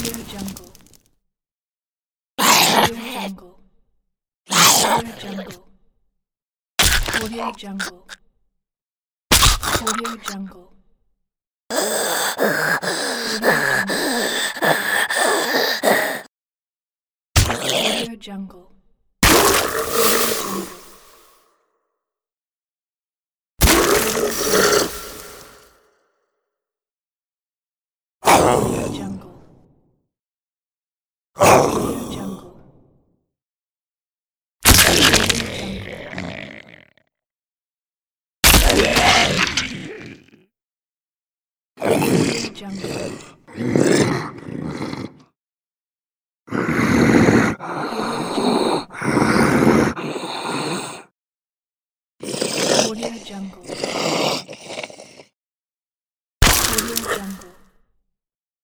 Jungle. Jungle. Jungle. Audio Jungle. Audio Jungle. Audio Jungle. Audio Jungle. Audio Jungle. Audio Jungle. Audio Jungle.